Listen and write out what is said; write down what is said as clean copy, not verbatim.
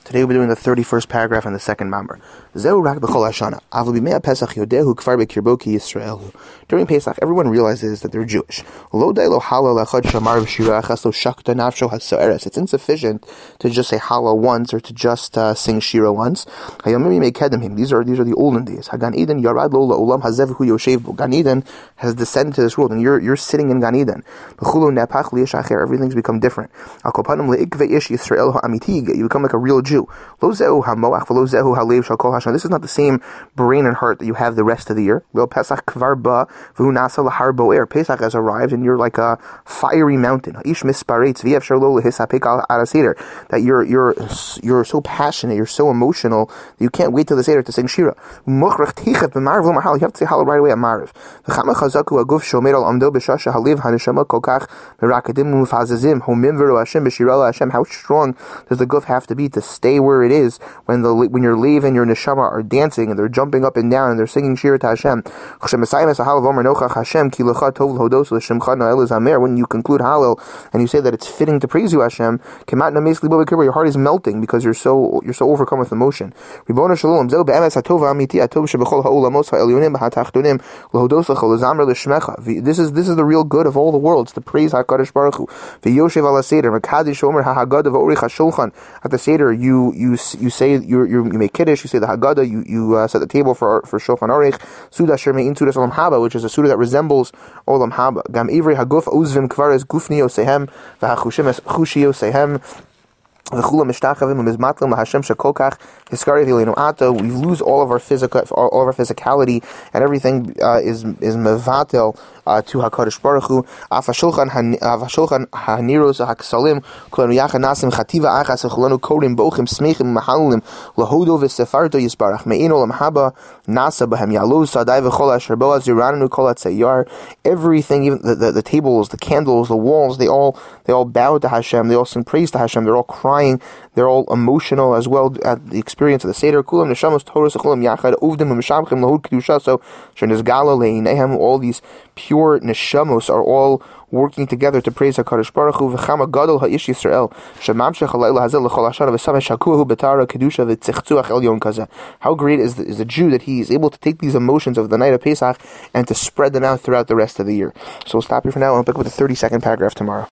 Today we'll be doing the 31st paragraph in the second mamar. Zeu rak b'chol hashana. Avol b'mei Pesach yodehu kfar b'kirbo ki Yisraelu. During Pesach, everyone realizes that they're Jewish. Lo day lo halal echad shamar v'shira achas lo shakta nafsho hasoeres. It's insufficient to just say halal once or to just sing shira once. Hayomim mekedemim. These are the olden days. Hagan Eden yarad lo la'olam hazev hu yoshev bo. Gan Eden has descended to this world, and you're sitting in Gan Eden. B'chulo nepach liyesh acher. Everything's become different. Al kopanim le'ikve ish Yisrael ha'amiti. You become like a real Jew. This is not the same brain and heart that you have the rest of the year. Pesach has arrived and you're like a fiery mountain. That you're so passionate, you're so emotional that you can't wait till the Seder to sing Shira. You have to say Halal right away at Mariv. How strong does the guf have to be to stay where it is when your lev and your neshama are dancing and they're jumping up and down and they're singing Shira to Hashem? When you conclude Hallel and you say that it's fitting to praise you, Hashem, your heart is melting because you're so overcome with emotion. This is the real good of all the worlds, to praise HaKadosh Baruch Hu. At the Seder, you say you make Kiddush, you say the Haggadah, you set the table for Shofan Aruch, Suda Shermein Sudas Olam Haba, which is a Suda that resembles Olam Haba. Gam Ivri Haguf Uzvim Kvares Gufnio Sehem, Vahachushim Chushio Sehem. We lose all of our physicality, and everything is mevatel to HaKadosh Baruch Hu. Afashulchan haniros haksalim kulanu yachad nasim chativa achas kulanu korim bochim smechim mahalulim lahodo v'sefarto yisbarach mein olam haba nasa b'hem yaluz sadai v'chol asher boaz yiranu kol hatzayar. Everything, even the tables, the candles, the walls, they all bow to Hashem. They all sing praise to Hashem. They're all crying. They're all emotional as well at the experience of the Seder. Kulam neshamos Torah sechulam yachad uvdim v'mishamchem lahud kedusha. So shenizgala leinehem, all these pure neshamos are all working together to praise HaKadosh Baruch Hu. V'chama gadol ha'ish Yisrael shemamshech halayla hazel l'chol hashana v'sameh shakuhu betara kedusha v'tzichzuach elyon kazeh. How great is the Jew that he is able to take these emotions of the night of Pesach and to spread them out throughout the rest of the year. So we'll stop here for now and we'll pick up with the 32nd paragraph tomorrow.